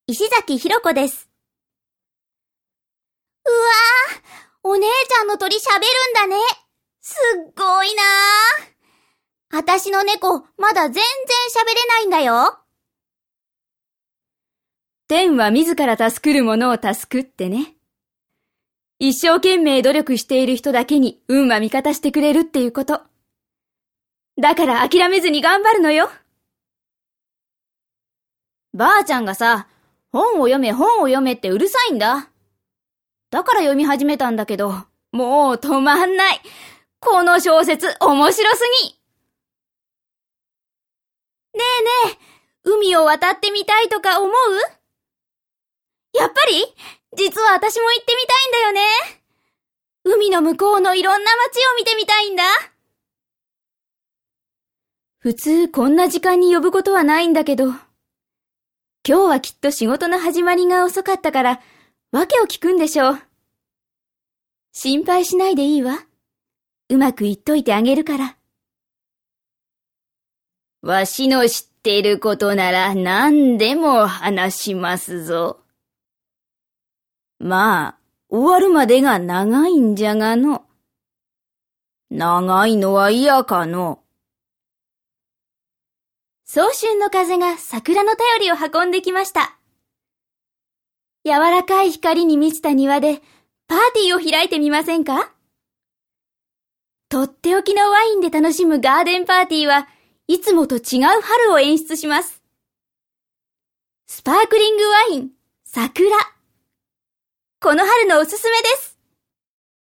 石崎ひろ子です。うわぁ、お姉ちゃんの鳥喋るんだね。すっごいなぁ。あたしの猫、まだ全然喋れないんだよ。 天は自ら助くる者を助くってね。一生懸命努力している人だけに運は味方してくれるっていうこと。だから諦めずに頑張るのよ。 ばあちゃんがさ、本を読めってうるさいんだ。だから読み始めたんだけど、もう止まんない。この小説面白すぎ。ねえねえ、海を渡ってみたいとか思う？やっぱり？実は私も行ってみたいんだよね。海の向こうのいろんな街を見てみたいんだ。 普通こんな時間に呼ぶことはないんだけど、今日はきっと仕事の始まりが遅かったから、訳を聞くんでしょう。心配しないでいいわ。うまく言っといてあげるから。 わしの知っていることなら何でも話しますぞ。まあ、終わるまでが長いんじゃがの。長いのは嫌かの。 早春の風が桜の便りを運んできました。柔らかい光に満ちた庭でパーティーを開いてみませんか？とっておきのワインで楽しむガーデンパーティーはいつもと違う春を演出します。スパークリングワイン、桜。この春のおすすめです。